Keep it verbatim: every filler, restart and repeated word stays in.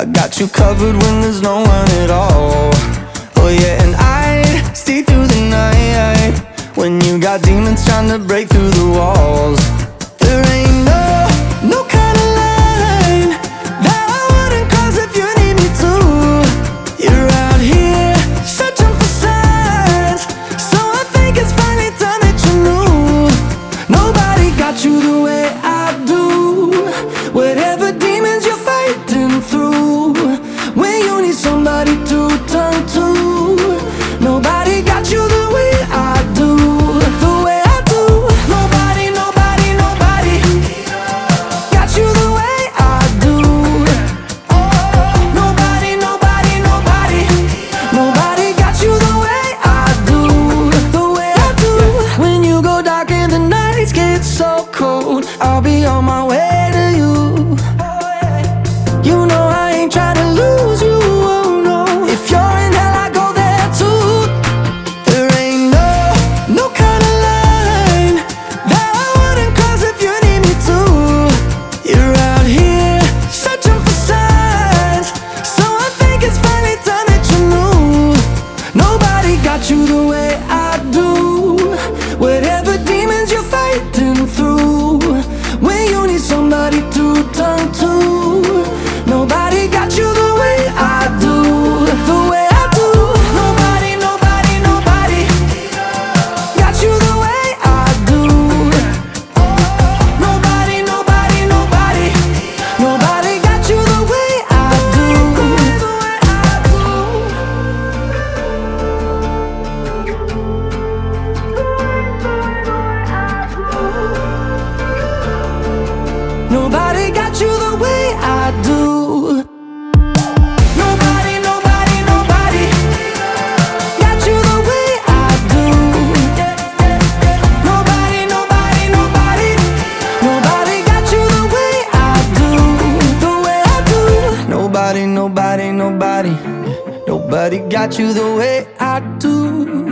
I got you covered when there's no one at all. Oh yeah, and I'd stay through the night when you got demons trying to break through the walls. There ain't no, no kind of line that I wouldn't cross if you need me to. You're out here searching for signs, so I think it's finally time that you knew. Nobody got you the way I do. Whatever demons you're fighting through, when you need somebody to turn to, nobody got you the way I do. The way I do. Nobody, nobody, nobody got you the way I do. Nobody, nobody, nobody, nobody got you the way I do. The way I do. When you go dark and the nights get so cold, I'll be on my way to you. You know I ain't trying to lose you, oh no. If you're in hell, I go there too. There ain't no, no kind of line that I wouldn't cross if you need me to. You're out here searching for signs, so I think it's finally time that you knew. Nobody got you the way I do. Whatever demons you're fighting through, when you need somebody to turn to, nobody got you the way I do. The way I do. Nobody, nobody, nobody got you the way I do. Nobody, nobody, nobody, nobody got you the way I do. Nobody got you the way I do. Nobody, nobody, nobody got you the way I do. Nobody, nobody, nobody, nobody got you the way I do. The way I do. Nobody, nobody, nobody, nobody got you the way I do.